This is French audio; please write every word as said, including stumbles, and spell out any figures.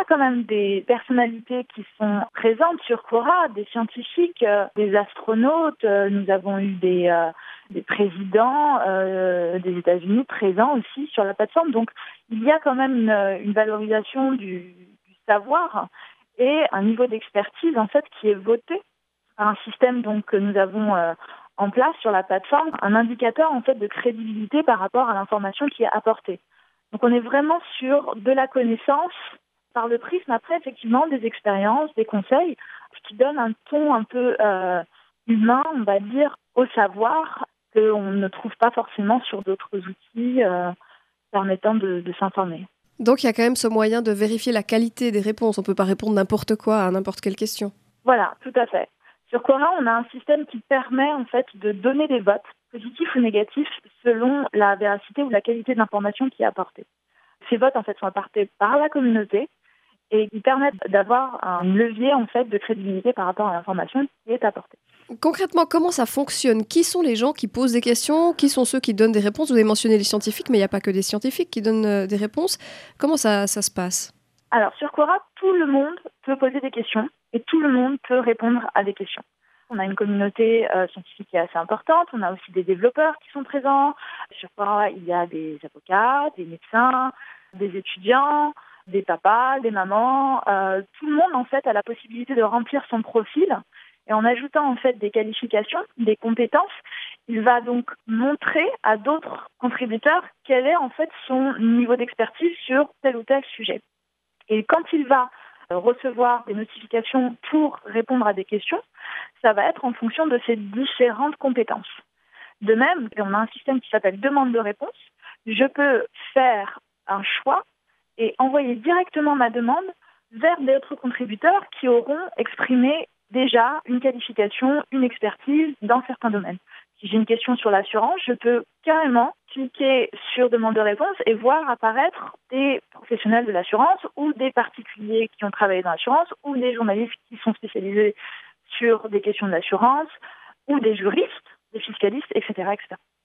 a quand même des personnalités qui sont présentes sur Quora, des scientifiques, euh, des astronautes. Euh, nous avons eu des, euh, des présidents euh, des États-Unis présents aussi sur la plateforme. Donc, il y a quand même une, une valorisation du, du savoir et un niveau d'expertise en fait qui est voté par un système donc que nous avons euh, en place sur la plateforme, un indicateur en fait de crédibilité par rapport à l'information qui est apportée. Donc, on est vraiment sur de la connaissance par le prisme, après, effectivement, des expériences, des conseils, ce qui donne un ton un peu euh, humain, on va dire, au savoir qu'on ne trouve pas forcément sur d'autres outils euh, permettant de, de s'informer. Donc, il y a quand même ce moyen de vérifier la qualité des réponses. On ne peut pas répondre n'importe quoi à n'importe quelle question. Voilà, tout à fait. Sur Quora, on a un système qui permet, en fait, de donner des votes, positifs ou négatifs, selon la véracité ou la qualité de l'information qui est apportée. Ces votes, en fait, sont apportés par la communauté et qui permettent d'avoir un levier en fait de crédibilité par rapport à l'information qui est apportée. Concrètement, comment ça fonctionne ? Qui sont les gens qui posent des questions ? Qui sont ceux qui donnent des réponses ? Vous avez mentionné les scientifiques, mais il n'y a pas que des scientifiques qui donnent euh, des réponses. Comment ça, ça se passe ? Alors sur Quora, tout le monde peut poser des questions et tout le monde peut répondre à des questions. On a une communauté euh, scientifique qui est assez importante, on a aussi des développeurs qui sont présents. Sur Quora, il y a des avocats, des médecins, des étudiants, des papas, des mamans. Euh, tout le monde en fait a la possibilité de remplir son profil et en ajoutant en fait des qualifications, des compétences, il va donc montrer à d'autres contributeurs quel est en fait son niveau d'expertise sur tel ou tel sujet. Et quand il va recevoir des notifications pour répondre à des questions, ça va être en fonction de ces différentes compétences. De même, on a un système qui s'appelle demande de réponse. Je peux faire un choix et envoyer directement ma demande vers d'autres contributeurs qui auront exprimé déjà une qualification, une expertise dans certains domaines. Si j'ai une question sur l'assurance, je peux carrément cliquer sur demande de réponse et voir apparaître des professionnels de l'assurance ou des particuliers qui ont travaillé dans l'assurance ou des journalistes qui sont spécialisés sur des questions de l'assurance ou des juristes, des fiscalistes, et cetera, et cetera.